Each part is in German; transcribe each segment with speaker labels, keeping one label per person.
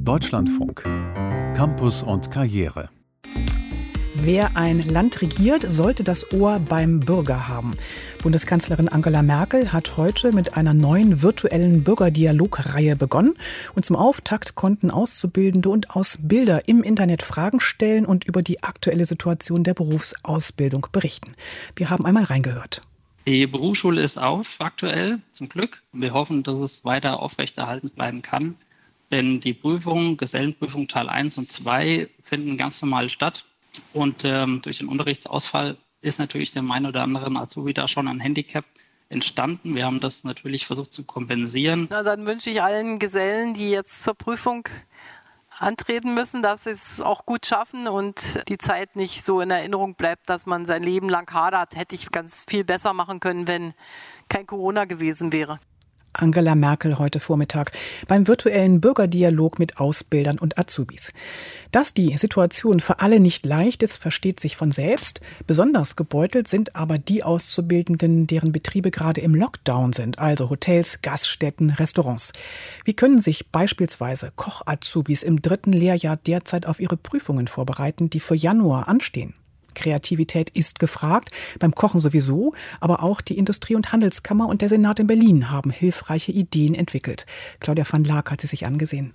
Speaker 1: Deutschlandfunk. Campus und Karriere.
Speaker 2: Wer ein Land regiert, sollte das Ohr beim Bürger haben. Bundeskanzlerin Angela Merkel hat heute mit einer neuen virtuellen Bürgerdialogreihe begonnen. Und zum Auftakt konnten Auszubildende und Ausbilder im Internet Fragen stellen und über die aktuelle Situation der Berufsausbildung berichten. Wir haben einmal reingehört.
Speaker 3: Die Berufsschule ist auf aktuell, zum Glück. Wir hoffen, dass es weiter aufrechterhalten bleiben kann. Denn die Prüfungen, Gesellenprüfung Teil 1 und 2, finden ganz normal statt. Und durch den Unterrichtsausfall ist natürlich dem einen oder anderen Azubi da schon ein Handicap entstanden. Wir haben das natürlich versucht zu kompensieren.
Speaker 4: Na, dann wünsche ich allen Gesellen, die jetzt zur Prüfung antreten müssen, dass sie es auch gut schaffen und die Zeit nicht so in Erinnerung bleibt, dass man sein Leben lang hadert. Hätte ich ganz viel besser machen können, wenn kein Corona gewesen wäre.
Speaker 2: Angela Merkel heute Vormittag beim virtuellen Bürgerdialog mit Ausbildern und Azubis. Dass die Situation für alle nicht leicht ist, versteht sich von selbst. Besonders gebeutelt sind aber die Auszubildenden, deren Betriebe gerade im Lockdown sind, also Hotels, Gaststätten, Restaurants. Wie können sich beispielsweise Koch-Azubis im 3. Lehrjahr derzeit auf ihre Prüfungen vorbereiten, die für Januar anstehen? Kreativität ist gefragt, beim Kochen sowieso, aber auch die Industrie- und Handelskammer und der Senat in Berlin haben hilfreiche Ideen entwickelt. Claudia van Laak hat sie sich angesehen.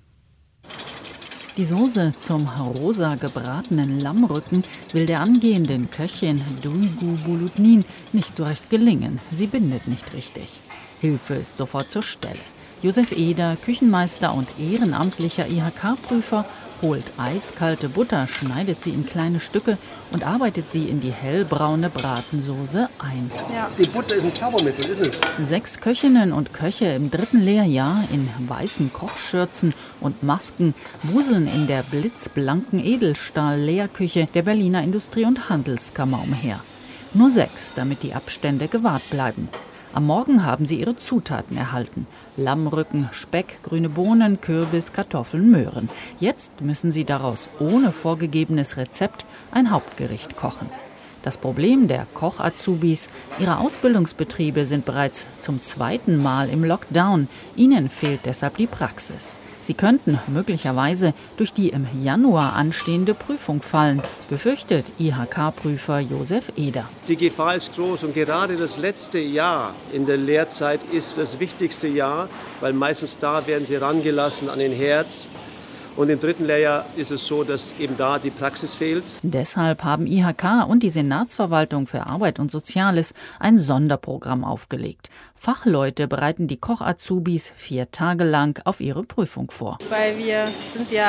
Speaker 5: Die Soße zum rosa gebratenen Lammrücken will der angehenden Köchin Duygu Bulutnin nicht so recht gelingen. Sie bindet nicht richtig. Hilfe ist sofort zur Stelle. Josef Eder, Küchenmeister und ehrenamtlicher IHK-Prüfer, holt eiskalte Butter, schneidet sie in kleine Stücke und arbeitet sie in die hellbraune Bratensoße ein.
Speaker 6: Ja. Die Butter ist ein Zaubermittel, ist es?
Speaker 5: 6 Köchinnen und Köche im 3. Lehrjahr in weißen Kochschürzen und Masken wuseln in der blitzblanken Edelstahl-Lehrküche der Berliner Industrie- und Handelskammer umher. Nur 6, damit die Abstände gewahrt bleiben. Am Morgen haben sie ihre Zutaten erhalten. Lammrücken, Speck, grüne Bohnen, Kürbis, Kartoffeln, Möhren. Jetzt müssen sie daraus ohne vorgegebenes Rezept ein Hauptgericht kochen. Das Problem der Koch-Azubis: ihre Ausbildungsbetriebe sind bereits zum 2. Mal im Lockdown. Ihnen fehlt deshalb die Praxis. Sie könnten möglicherweise durch die im Januar anstehende Prüfung fallen, befürchtet IHK-Prüfer Josef Eder.
Speaker 6: Die Gefahr ist groß und gerade das letzte Jahr in der Lehrzeit ist das wichtigste Jahr, weil meistens da werden sie rangelassen an den Herd. Und im 3. Lehrjahr ist es so, dass eben da die Praxis fehlt.
Speaker 5: Deshalb haben IHK und die Senatsverwaltung für Arbeit und Soziales ein Sonderprogramm aufgelegt. Fachleute bereiten die Koch-Azubis 4 Tage lang auf ihre Prüfung vor.
Speaker 7: Weil wir sind ja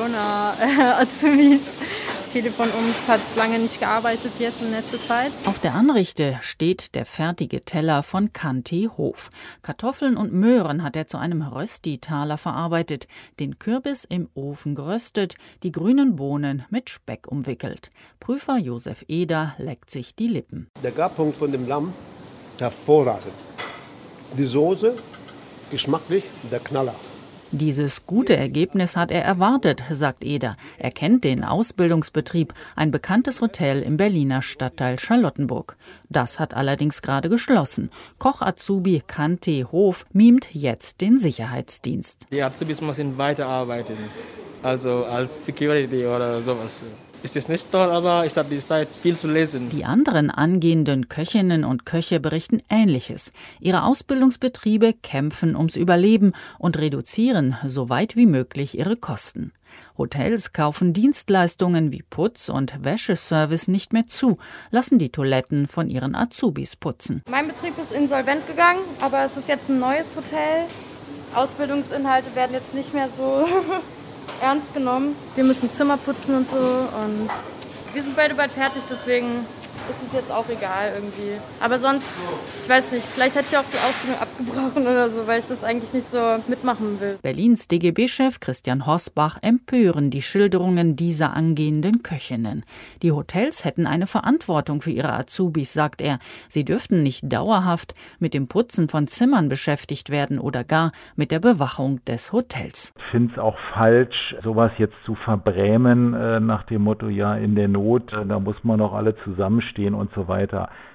Speaker 7: Corona-Azubis. Viele von uns hat lange nicht gearbeitet jetzt in letzter Zeit.
Speaker 5: Auf der Anrichte steht der fertige Teller von Kanti Hof. Kartoffeln und Möhren hat er zu einem Rösti-Taler verarbeitet, den Kürbis im Ofen geröstet, die grünen Bohnen mit Speck umwickelt. Prüfer Josef Eder leckt sich die Lippen.
Speaker 6: Der Garpunkt von dem Lamm, hervorragend. Die Soße, geschmacklich, der Knaller.
Speaker 5: Dieses gute Ergebnis hat er erwartet, sagt Eder. Er kennt den Ausbildungsbetrieb, ein bekanntes Hotel im Berliner Stadtteil Charlottenburg. Das hat allerdings gerade geschlossen. Koch-Azubi Kanti Hof mimt jetzt den Sicherheitsdienst.
Speaker 8: Die Azubis müssen weiterarbeiten, also als Security oder sowas. Ist jetzt nicht toll, aber ich habe die Zeit, viel zu lesen.
Speaker 5: Die anderen angehenden Köchinnen und Köche berichten Ähnliches. Ihre Ausbildungsbetriebe kämpfen ums Überleben und reduzieren so weit wie möglich ihre Kosten. Hotels kaufen Dienstleistungen wie Putz- und Wäscheservice nicht mehr zu, lassen die Toiletten von ihren Azubis putzen.
Speaker 7: Mein Betrieb ist insolvent gegangen, aber es ist jetzt ein neues Hotel. Ausbildungsinhalte werden jetzt nicht mehr so ernst genommen. Wir müssen Zimmer putzen und so und wir sind beide bald fertig, deswegen ist es jetzt auch egal irgendwie. Aber sonst, ich weiß nicht, vielleicht hätte ich auch die Ausbildung abgebrochen oder so, weil ich das eigentlich nicht so mitmachen will.
Speaker 5: Berlins DGB-Chef Christian Hosbach empören die Schilderungen dieser angehenden Köchinnen. Die Hotels hätten eine Verantwortung für ihre Azubis, sagt er. Sie dürften nicht dauerhaft mit dem Putzen von Zimmern beschäftigt werden oder gar mit der Bewachung des Hotels.
Speaker 9: Ich finde es auch falsch, sowas jetzt zu verbrämen nach dem Motto, ja, in der Not, da muss man doch alle zusammenstehen und so weiter.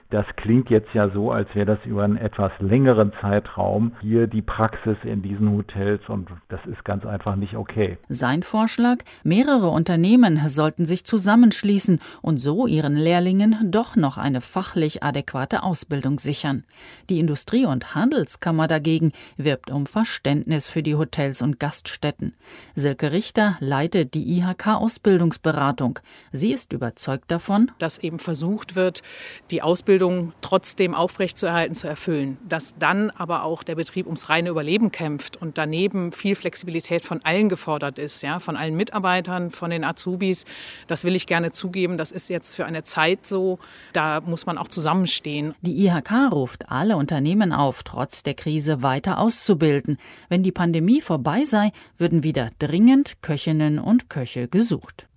Speaker 9: Das klingt jetzt ja so, als wäre das über einen etwas längeren Zeitraum hier die Praxis in diesen Hotels und das ist ganz einfach nicht okay.
Speaker 5: Sein Vorschlag: mehrere Unternehmen sollten sich zusammenschließen und so ihren Lehrlingen doch noch eine fachlich adäquate Ausbildung sichern. Die Industrie- und Handelskammer dagegen wirbt um Verständnis für die Hotels und Gaststätten. Silke Richter leitet die IHK-Ausbildungsberatung. Sie ist überzeugt davon,
Speaker 10: dass eben versucht wird, die Ausbildung trotzdem aufrechtzuerhalten, zu erfüllen. Dass dann aber auch der Betrieb ums reine Überleben kämpft und daneben viel Flexibilität von allen gefordert ist, ja, von allen Mitarbeitern, von den Azubis. Das will ich gerne zugeben. Das ist jetzt für eine Zeit so, da muss man auch zusammenstehen.
Speaker 5: Die IHK ruft alle Unternehmen auf, trotz der Krise weiter auszubilden. Wenn die Pandemie vorbei sei, würden wieder dringend Köchinnen und Köche gesucht.